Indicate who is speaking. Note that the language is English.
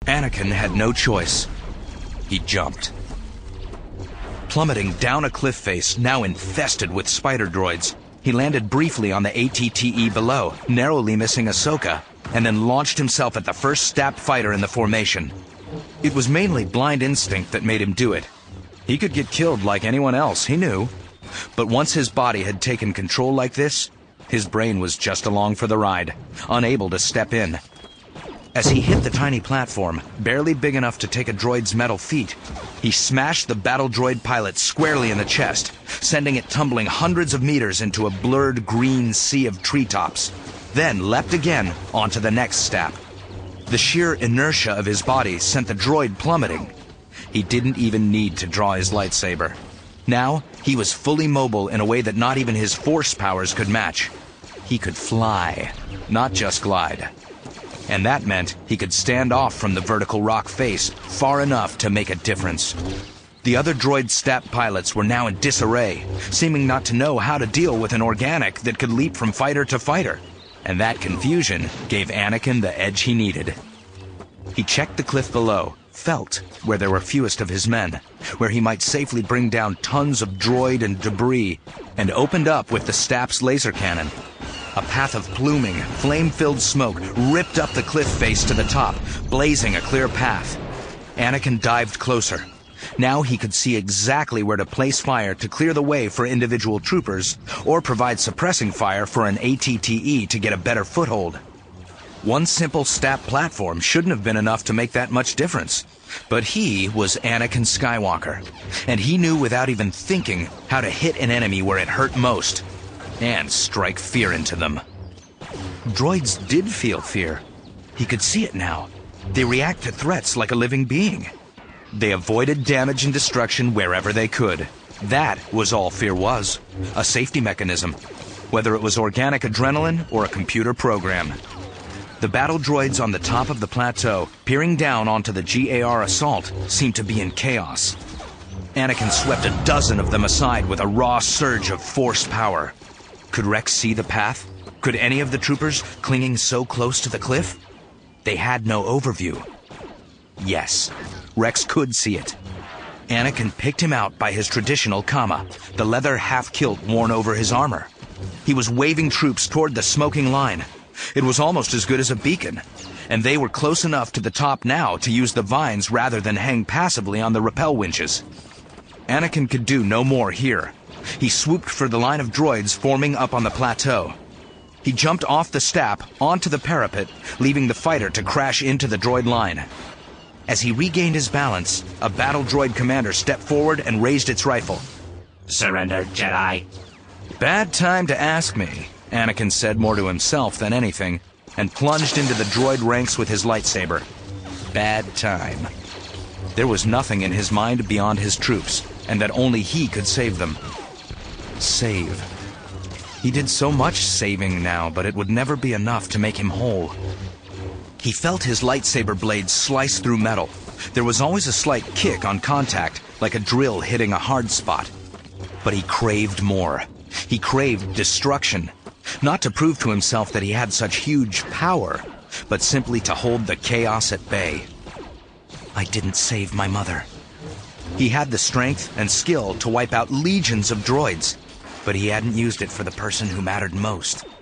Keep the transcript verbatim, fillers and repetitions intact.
Speaker 1: Anakin had no choice. He jumped. Plummeting down a cliff face now infested with spider droids, he landed briefly on the A T T E below, narrowly missing Ahsoka, and then launched himself at the first S T A P fighter in the formation. It was mainly blind instinct that made him do it. He could get killed like anyone else, he knew. But once his body had taken control like this, his brain was just along for the ride, unable to step in. As he hit the tiny platform, barely big enough to take a droid's metal feet, he smashed the battle droid pilot squarely in the chest, sending it tumbling hundreds of meters into a blurred green sea of treetops, then leapt again onto the next S T A P. The sheer inertia of his body sent the droid plummeting. He didn't even need to draw his lightsaber. Now, he was fully mobile in a way that not even his force powers could match. He could fly, not just glide. And that meant he could stand off from the vertical rock face far enough to make a difference. The other droid S T A P pilots were now in disarray, seeming not to know how to deal with an organic that could leap from fighter to fighter. And that confusion gave Anakin the edge he needed. He checked the cliff below, felt where there were fewest of his men, where he might safely bring down tons of droid and debris, and opened up with the S T A P's laser cannon. A path of pluming, flame-filled smoke ripped up the cliff face to the top, blazing a clear path. Anakin dived closer. Now he could see exactly where to place fire to clear the way for individual troopers, or provide suppressing fire for an A T T E to get a better foothold. One simple S T A P platform shouldn't have been enough to make that much difference. But he was Anakin Skywalker, and he knew without even thinking how to hit an enemy where it hurt most, and strike fear into them. Droids did feel fear. He could see it now. They react to threats like a living being. They avoided damage and destruction wherever they could. That was all fear was, a safety mechanism, whether it was organic adrenaline or a computer program. The battle droids on the top of the plateau, peering down onto the G A R assault, seemed to be in chaos. Anakin swept a dozen of them aside with a raw surge of force power. Could Rex see the path? Could any of the troopers clinging so close to the cliff? They had no overview. Yes, Rex could see it. Anakin picked him out by his traditional kama, the leather half-kilt worn over his armor. He was waving troops toward the smoking line. It was almost as good as a beacon, and they were close enough to the top now to use the vines rather than hang passively on the rappel winches. Anakin could do no more here. He swooped for the line of droids forming up on the plateau. He jumped off the S T A P onto the parapet, leaving the fighter to crash into the droid line. As he regained his balance, a battle droid commander stepped forward and raised its rifle.
Speaker 2: "Surrender, Jedi."
Speaker 1: "Bad time to ask me," Anakin said more to himself than anything, and plunged into the droid ranks with his lightsaber. Bad time. There was nothing in his mind beyond his troops, and that only he could save them. Save. He did so much saving now, but it would never be enough to make him whole. He felt his lightsaber blade slice through metal. There was always a slight kick on contact, like a drill hitting a hard spot. But he craved more. He craved destruction. Not to prove to himself that he had such huge power, but simply to hold the chaos at bay. I didn't save my mother. He had the strength and skill to wipe out legions of droids, but he hadn't used it for the person who mattered most.